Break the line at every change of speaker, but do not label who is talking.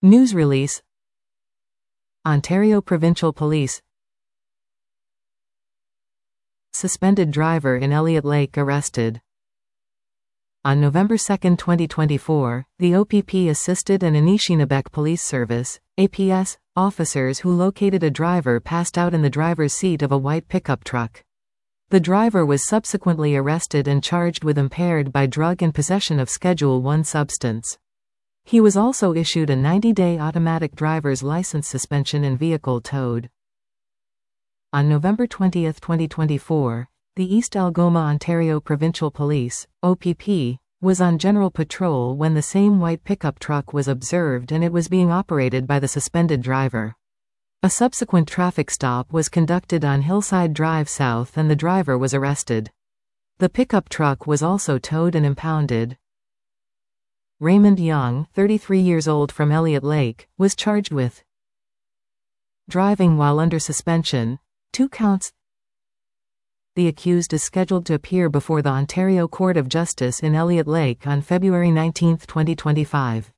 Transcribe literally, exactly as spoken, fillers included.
News release. Ontario Provincial Police. Suspended driver in Elliott Lake arrested. On November second twenty twenty-four, the O P P assisted an Anishinaabe Police Service, A P S, officers who located a driver passed out in the driver's seat of a white pickup truck. The driver was subsequently arrested and charged with impaired by drug and possession of Schedule one substance. He was also issued a ninety-day automatic driver's license suspension and vehicle towed. On November twentieth twenty twenty-four, the East Algoma Ontario Provincial Police, O P P, was on general patrol when the same white pickup truck was observed and it was being operated by the suspended driver. A subsequent traffic stop was conducted on Hillside Drive South and the driver was arrested. The pickup truck was also towed and impounded. Raymond Young, thirty-three years old from Elliott Lake, was charged with driving while under suspension, two counts. The accused is scheduled to appear before the Ontario Court of Justice in Elliott Lake on February nineteenth twenty twenty-five.